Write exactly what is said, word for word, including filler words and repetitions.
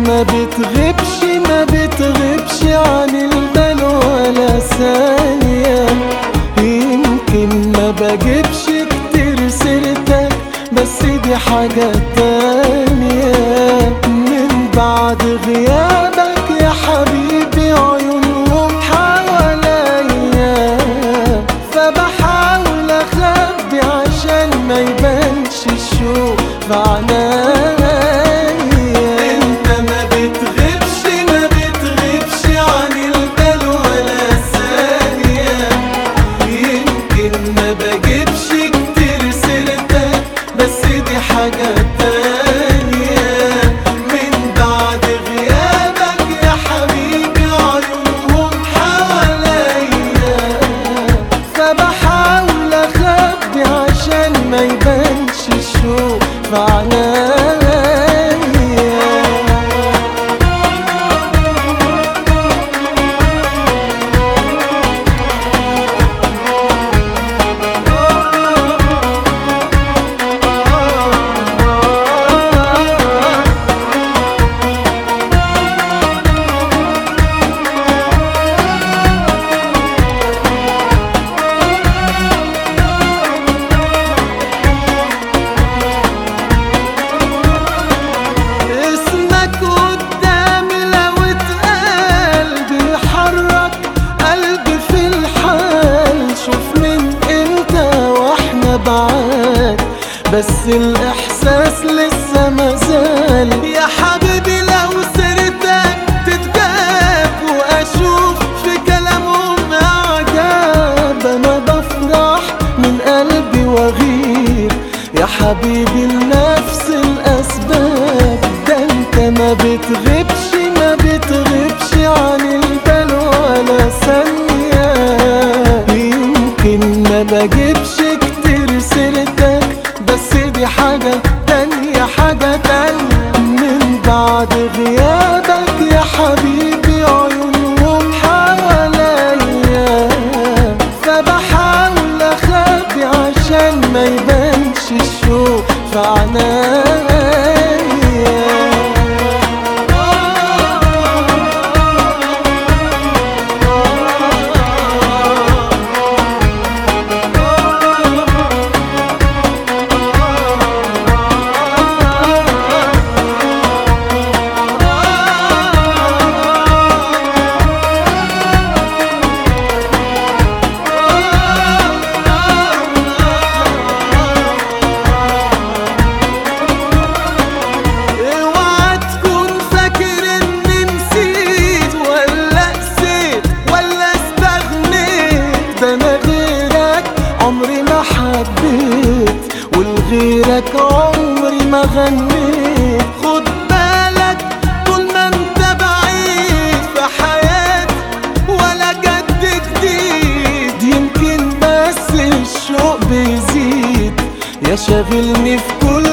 ما بتغيبش ما بتغيبش عن البال ولا ثانية. يمكن ما بجيبش كتير سيرتك بس دي حاجة تانية. من بعد غيابك يا حبيبي عيونهم حواليا، فبحاول اخبي عشان ما يبانش الشوق في عنايا. انت ما بتغيبش ما بتغيبش عن البال ولا ثانية. يمكن ما بجيبش كتير سيرتك بس دي حاجة تانية. من بعد غيابك يا حبيبي عيونهم حواليا، فبحاول اخبي عشان ما يبانش الشوق في عنايا. بس الإحساس لسه مازال يا حبيبي. لو سيرتك تتجاب وأشوف في كلامهم إعجاب، أنا بفرح من قلبي وأغير يا حبيبي لنفس الأسباب. ده أنت ما بتغيبش ما بتغيبش عن البال ولا ثانية. يمكن ما بجيبش كتير سيرتك بس دي حاجة تانية حاجة تانية. من بعد غيابك يا حبيبي عيونهم حواليا، فبحاول اخبي عشان ما يبانش الشوق في عنايا. عمري ما حبيت ولغيرك عمري ما غنيت. خد بالك طول ما انت بعيد في حياتي ولا جد جديد. يمكن بس الشوق بيزيد يا شاغلني في كل